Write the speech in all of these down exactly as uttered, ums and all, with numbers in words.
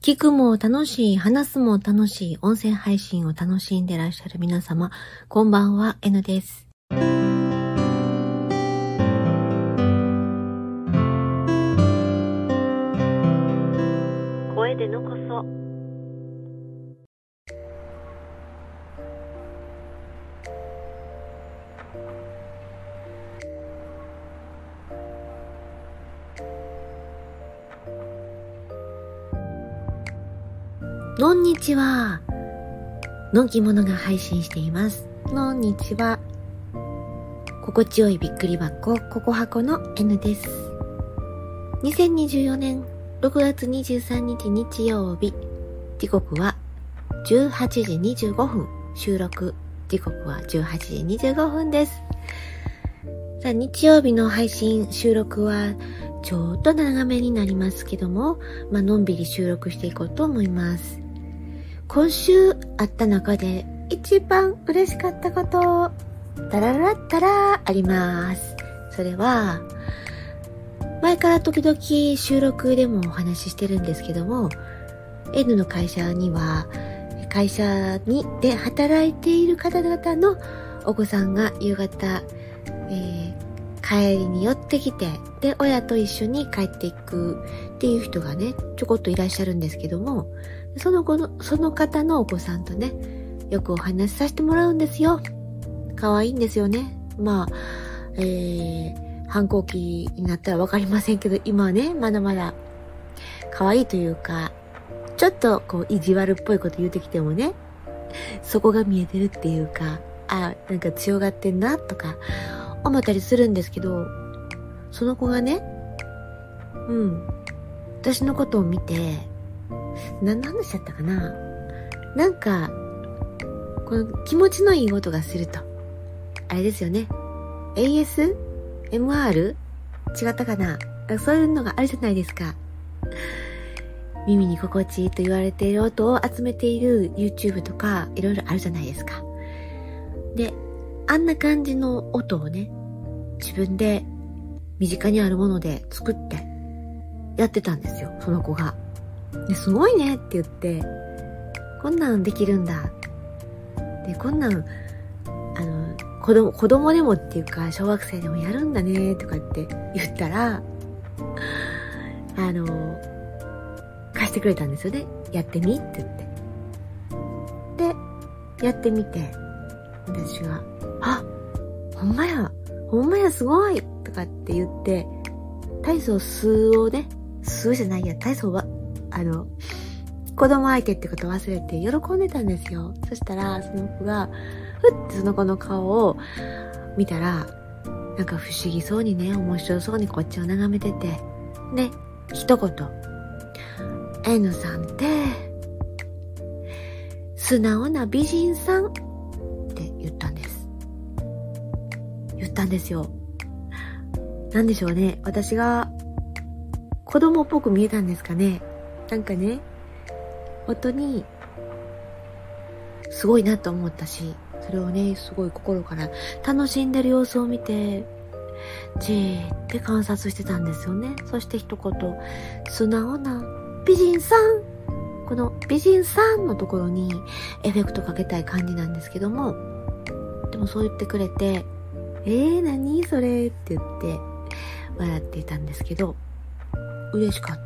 聞くも楽しい、話すも楽しい、音声配信を楽しんでらっしゃる皆様、こんばんは、N です。声でのこそ。こんにちは。のんきものが配信しています。こんにちは。心地よいびっくり箱、ココ箱の N です。にせんにじゅうよねんろくがつにじゅうさんにち日曜日。時刻はじゅうはちじにじゅうごふん。収録時刻はじゅうはちじにじゅうごふんです。さあ、日曜日の配信、収録はちょっと長めになりますけども、まあのんびり収録していこうと思います。今週あった中で一番嬉しかったこと、タララッタラあります。それは、前から時々収録でもお話ししてるんですけども、N の会社には、会社にで働いている方々のお子さんが夕方、えー、帰りに寄ってきて、で、親と一緒に帰っていくっていう人がね、ちょこっといらっしゃるんですけども、その子の、その方のお子さんとね、よくお話しさせてもらうんですよ。可愛いんですよね。まあ、えー、反抗期になったらわかりませんけど、今はね、まだまだ可愛いというか、ちょっとこう意地悪っぽいこと言うてきてもね、そこが見えてるっていうか、あ、なんか強がってんなとか思ったりするんですけど、その子がね、うん、私のことを見て、何の話だったかな、なんかこの気持ちのいい音がすると、あれですよね、 エーエス？ エムアール？ 違ったかな、そういうのがあるじゃないですか。耳に心地いいと言われている音を集めている YouTube とかいろいろあるじゃないですか。で、あんな感じの音をね、自分で身近にあるもので作ってやってたんですよ、その子が。ですごいねって言って、こんなんできるんだ。で、こんなん、あの、子供、子供でもっていうか、小学生でもやるんだねとかって言ったら、あの、貸してくれたんですよね。やってみって言って。で、やってみて、私が、あ、ほんまや、ほんまやすごいとかって言って、体操数をね、数じゃないや、体操は、あの、子供相手ってことを忘れて喜んでたんですよ。そしたら、その子が、ふってその子の顔を見たら、なんか不思議そうにね、面白そうにこっちを眺めてて、で、一言、N さんって、素直な美人さんって言ったんです。言ったんですよ。なんでしょうね。私が子供っぽく見えたんですかね。なんかね、本当にすごいなと思ったし、それをね、すごい心から楽しんでる様子を見て、じーって観察してたんですよね。そして一言、素直な美人さん。この美人さんのところにエフェクトかけたい感じなんですけども、でもそう言ってくれて、えー、何それって言って笑っていたんですけど、嬉しかった。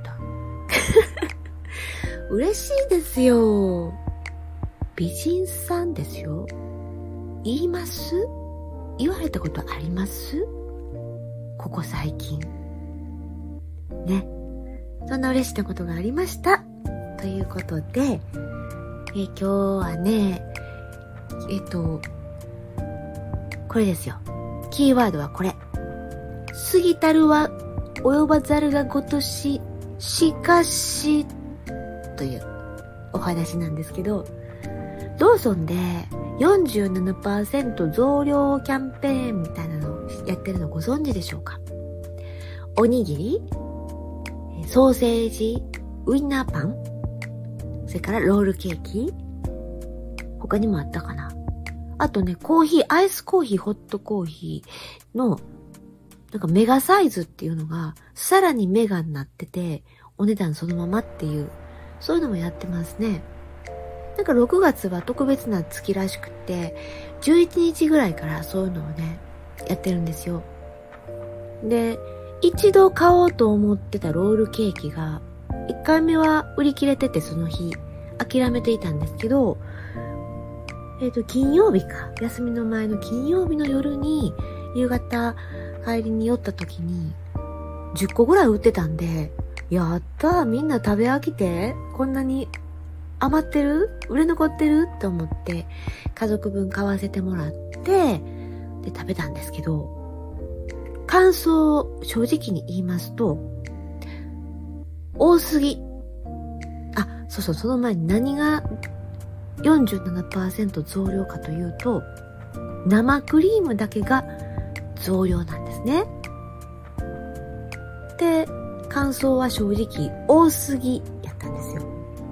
嬉しいですよ。美人さんですよ。言います？言われたことあります？ここ最近。ね。そんな嬉しいことがありました。ということで、え今日はね、えっと、これですよ。キーワードはこれ。過ぎたるは及ばざるがごとし、しかし、というお話なんですけど、ローソンで よんじゅうななパーセント 増量キャンペーンみたいなのをやってるのご存知でしょうか？おにぎり、ソーセージ、ウインナーパン、それからロールケーキ、他にもあったかな。あとね、コーヒー、アイスコーヒー、ホットコーヒーの、なんかメガサイズっていうのが、さらにメガになってて、お値段そのままっていうそういうのもやってますね。なんかろくがつは特別な月らしくって、じゅういちにちぐらいからそういうのをね、やってるんですよ。で、一度買おうと思ってたロールケーキが、いっかいめは売り切れててその日、諦めていたんですけど、えっと、金曜日か。休みの前の金曜日の夜に、夕方帰りに寄った時に、じゅっこぐらい売ってたんで、やったー、みんな食べ飽きて、こんなに余ってる？売れ残ってる？と思って、家族分買わせてもらって、で、食べたんですけど、感想を正直に言いますと、多すぎ。あ、そうそう、その前に何が よんじゅうななパーセント 増量かというと、生クリームだけが増量なんですね。で、感想は正直多すぎやったんですよ。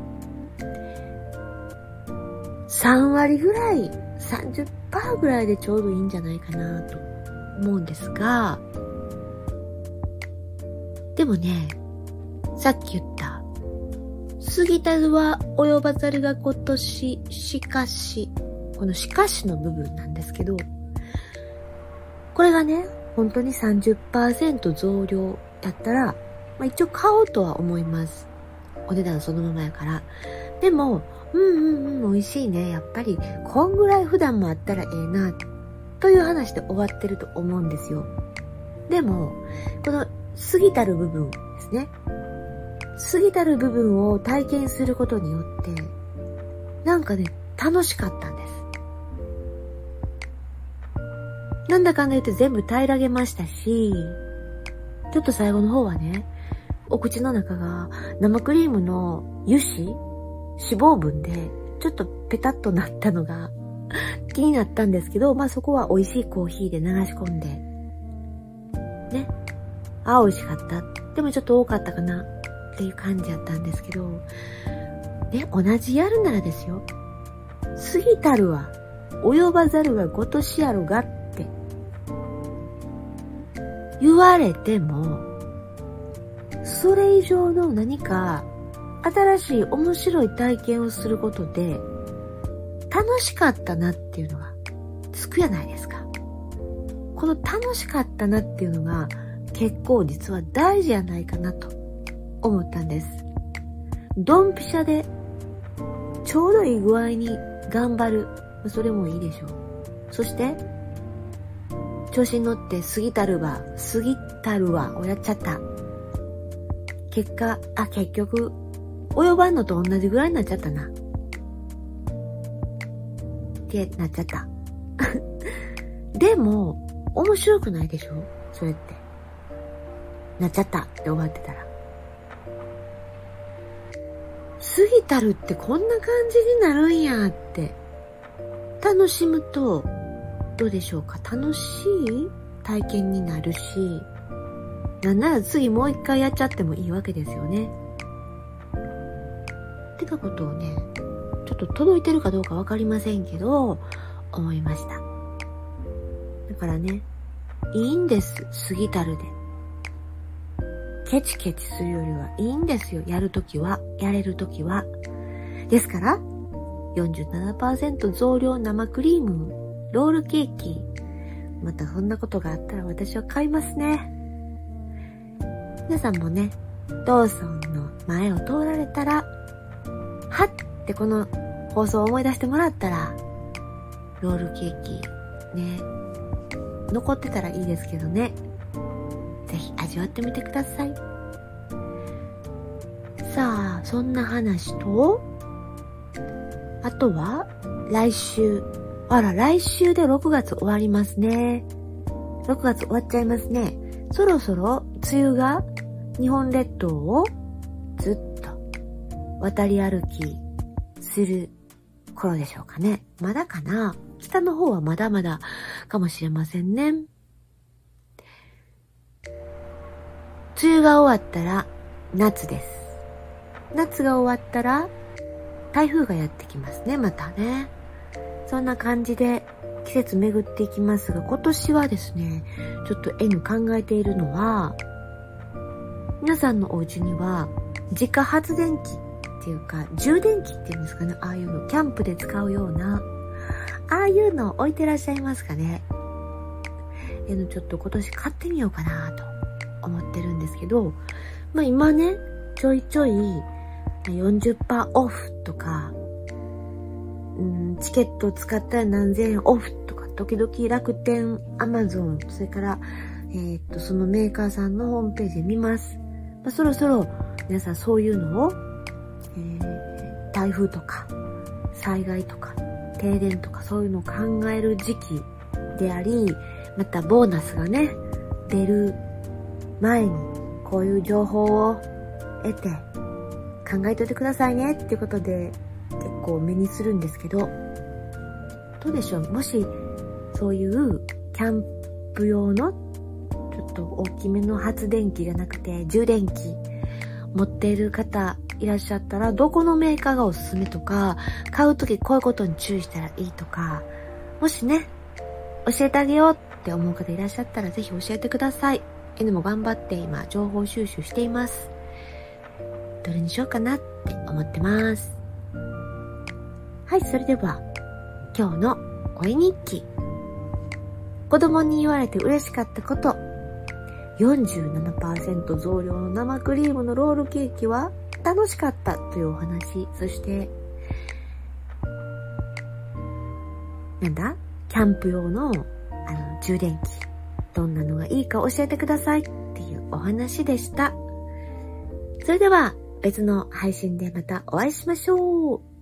さんわりぐらい、さんじゅっパーセント ぐらいでちょうどいいんじゃないかなと思うんですが、でもね、さっき言った過ぎたるは及ばざるが今年しかし、このしかしの部分なんですけど、これがね、本当に さんじゅっパーセント 増量やったら、まあ、一応買おうとは思います。お値段そのままやから。でも、うんうんうん、美味しいね。やっぱり、こんぐらい普段もあったらええな、という話で終わってると思うんですよ。でも、この過ぎたる部分ですね。過ぎたる部分を体験することによって、なんかね、楽しかったんです。なんだかんだ言って全部平らげましたし、ちょっと最後の方はね、お口の中が生クリームの油脂、脂肪分でちょっとペタッとなったのが気になったんですけど、まあそこは美味しいコーヒーで流し込んで、ね、あ、美味しかった。でもちょっと多かったかなっていう感じやったんですけど、ね、同じやるならですよ。過ぎたるは及ばざるはごとしやろがって言われても、それ以上の何か新しい面白い体験をすることで楽しかったなっていうのがつくやないですか。この楽しかったなっていうのが結構実は大事やないかなと思ったんです。ドンピシャでちょうどいい具合に頑張る、それもいいでしょう。そして調子に乗って過ぎたるわ過ぎたるわをやっちゃった。結果、あ、結局及ばんのと同じぐらいになっちゃったなってなっちゃったでも面白くないでしょ、それって。なっちゃったって終わってたら、過ぎたるってこんな感じになるんやって楽しむとどうでしょうか。楽しい体験になるし、なんなら次もう一回やっちゃってもいいわけですよね。ってなことをね、ちょっと届いてるかどうかわかりませんけど思いました。だからね、いいんです、過ぎたるでケチケチするよりはいいんですよ。やるときは、やれるときは。ですから、よんじゅうななパーセント 増量生クリーム、ロールケーキ。またそんなことがあったら私は買いますね。皆さんもね、ローソンの前を通られたら、はってこの放送を思い出してもらったら、ロールケーキ、ね、残ってたらいいですけどね。ぜひ味わってみてください。さあ、そんな話と、あとは来週、あら来週でろくがつ終わりますね。ろくがつ終わっちゃいますね。そろそろ梅雨が日本列島をずっと渡り歩きする頃でしょうかね。まだかな。北の方はまだまだかもしれませんね。梅雨が終わったら夏です。夏が終わったら台風がやってきますね、またね。そんな感じで季節巡っていきますが、今年はですね、ちょっと N 考えているのは、皆さんのお家には自家発電機ってていうか、充電器っていうんですかね、ああいうの、キャンプで使うような、ああいうの置いてらっしゃいますかね。えの、ちょっと今年買ってみようかなと思ってるんですけど、まあ今ね、ちょいちょい よんじゅっパーセント オフとか、うん、チケット使ったら何千円オフとか、時々楽天、アマゾン、それから、えー、っと、そのメーカーさんのホームページで見ます。まあ、そろそろ皆さんそういうのを、えー、台風とか、災害とか、停電とかそういうのを考える時期であり、またボーナスがね、出る前にこういう情報を得て考えといてくださいねっていうことで結構目にするんですけど、どうでしょう、もしそういうキャンプ用のちょっと大きめの発電機じゃなくて充電器持っている方いらっしゃったら、どこのメーカーがおすすめとか、買うときこういうことに注意したらいいとか、もしね、教えてあげようって思う方いらっしゃったらぜひ教えてください。N も頑張って今情報収集しています。どれにしようかなって思ってます。はい、それでは今日の声日記。子供に言われて嬉しかったこと。よんじゅうななパーセント 増量の生クリームのロールケーキは楽しかったというお話。そしてなんだキャンプ用のあの充電器、どんなのがいいか教えてくださいっていうお話でした。それでは別の配信でまたお会いしましょう。